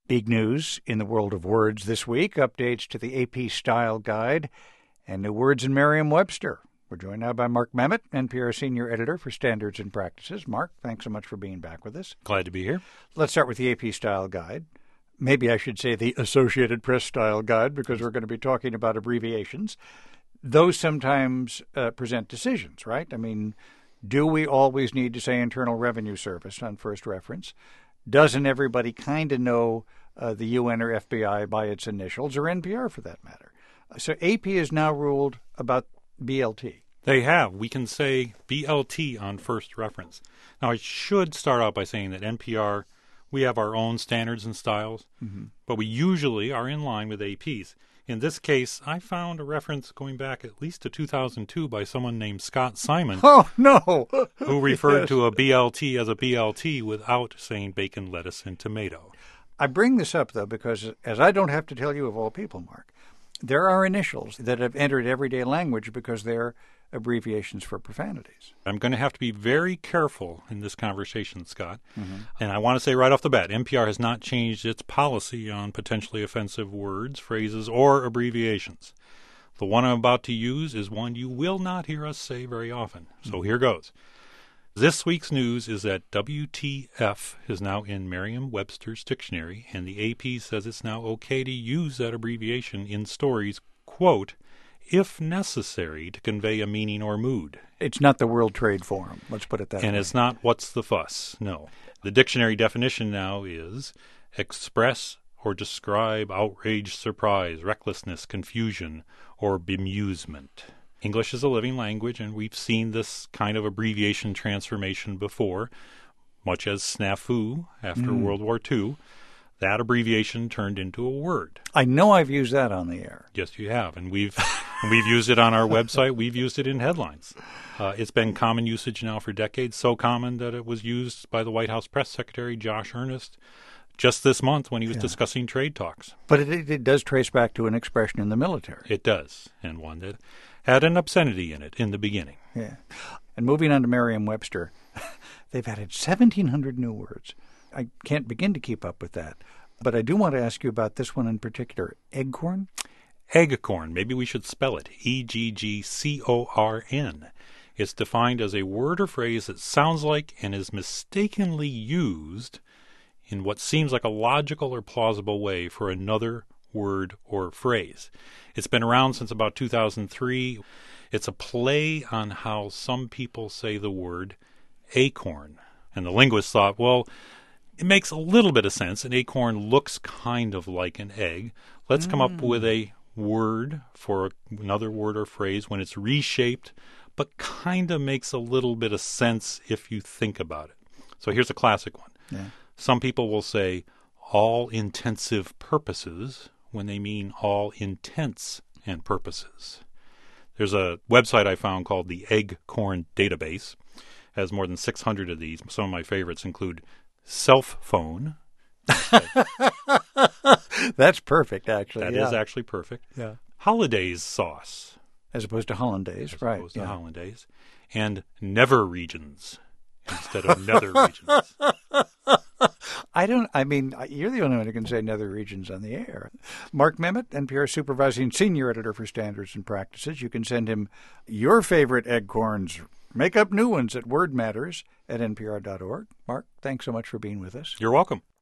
Big news in the world of words this week, updates to the AP Style Guide and new words in Merriam-Webster. We're joined now by Mark Memmott, NPR Senior Editor for Standards and Practices. Mark, thanks so much for being back with us. Glad to be here. Let's start with the AP Style Guide. Maybe I should say the Associated Press Style Guide, because we're going to be talking about abbreviations. Those sometimes present decisions, right? I mean, do we always need to say Internal Revenue Service on first reference? Doesn't everybody kind of know the UN or FBI by its initials, or NPR for that matter? So AP has now ruled about BLT. They have. We can say BLT on first reference. Now, I should start out by saying that NPR, we have our own standards and styles, but we usually are in line with AP's. In this case, I found a reference going back at least to 2002 by someone named Scott Simon. Oh, no! Who referred to a BLT as a BLT without saying bacon, lettuce, and tomato. I bring this up, though, because as I don't have to tell you of all people, Mark, there are initials that have entered everyday language because they're abbreviations for profanities. I'm going to have to be very careful in this conversation, Scott. And I want to say right off the bat, NPR has not changed its policy on potentially offensive words, phrases, or abbreviations. The one I'm about to use is one you will not hear us say very often. So here goes. This week's news is that WTF is now in Merriam-Webster's dictionary, and the AP says it's now okay to use that abbreviation in stories, quote, if necessary to convey a meaning or mood. It's not the World Trade Forum, let's put it that way. And it's not what's the fuss, no. The dictionary definition now is express or describe outrage, surprise, recklessness, confusion, or bemusement. English is a living language, and we've seen this kind of abbreviation transformation before, much as snafu after World War II. That abbreviation turned into a word. I know I've used that on the air. Yes, you have, and we've used it on our website. We've used it in headlines. It's been common usage now for decades, so common that it was used by the White House Press Secretary Josh Earnest just this month when he was discussing trade talks. But it does trace back to an expression in the military. It does, and one that had an obscenity in it in the beginning. Yeah. And moving on to Merriam-Webster, they've added 1,700 new words. I can't begin to keep up with that. But I do want to ask you about this one in particular, eggcorn? Eggcorn. Maybe we should spell it. E-G-G-C-O-R-N. It's defined as a word or phrase that sounds like and is mistakenly used in what seems like a logical or plausible way for another word or phrase. It's been around since about 2003. It's a play on how some people say the word acorn. And the linguists thought, well, it makes a little bit of sense. An acorn looks kind of like an egg. Let's come up with a word for another word or phrase when it's reshaped, but kind of makes a little bit of sense if you think about it. So here's a classic one. Yeah. Some people will say all intensive purposes when they mean all intents and purposes. There's a website I found called the Eggcorn Database. It has more than 600 of these. Some of my favorites include self phone. That's perfect, actually. That is actually perfect. Yeah. Hollandaise sauce. As opposed to hollandaise, right. As opposed to hollandaise. And never regions instead of nether regions. You're the only one who can say nether regions on the air. Mark Memmott, NPR Supervising Senior Editor for Standards and Practices. You can send him your favorite eggcorns. Make up new ones at wordmatters@npr.org. Mark, thanks so much for being with us. You're welcome.